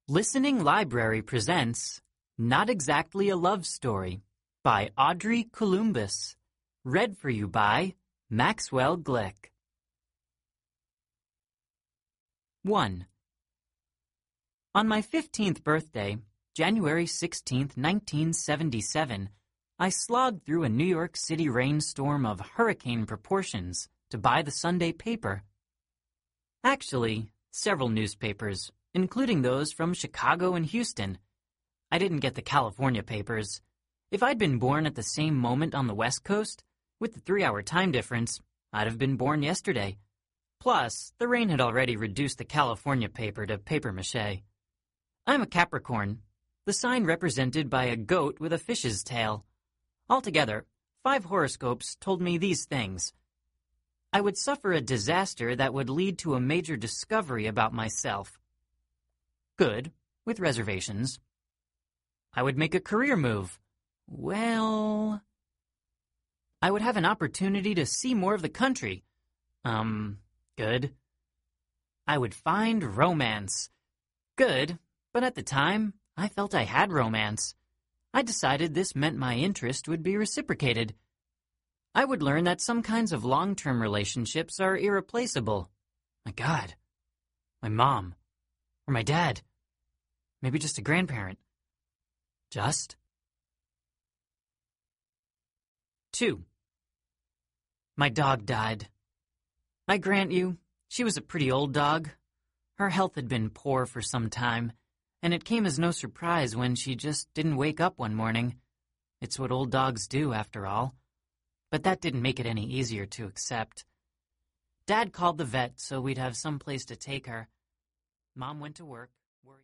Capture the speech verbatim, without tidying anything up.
Listening Library presents Not Exactly a Love Story by Audrey Columbus. Read for you by Maxwell Glick. one. On my fifteenth birthday, January sixteenth, nineteen seventy-seven, I slogged through a New York City rainstorm of hurricane proportions to buy the Sunday paper. Actually, several newspapers, including those from Chicago and Houston. I didn't get the California papers. If I'd been born at the same moment on the West Coast, with the three-hour time difference, I'd have been born yesterday. Plus, the rain had already reduced the California paper to papier-mâché. I'm a Capricorn, the sign represented by a goat with a fish's tail. Altogether, five horoscopes told me these things. I would suffer a disaster that would lead to a major discovery about myself. Good, with reservations. I would make a career move. Well, I would have an opportunity to see more of the country. Um, good. I would find romance. Good, but at the time, I felt I had romance. I decided this meant my interest would be reciprocated. I would learn that some kinds of long-term relationships are irreplaceable. My God. My mom. Or my dad. Maybe just a grandparent. Just? Two. My dog died. I grant you, she was a pretty old dog. Her health had been poor for some time, and it came as no surprise when she just didn't wake up one morning. It's what old dogs do, after all. But that didn't make it any easier to accept. Dad called the vet so we'd have some place to take her. Mom went to work.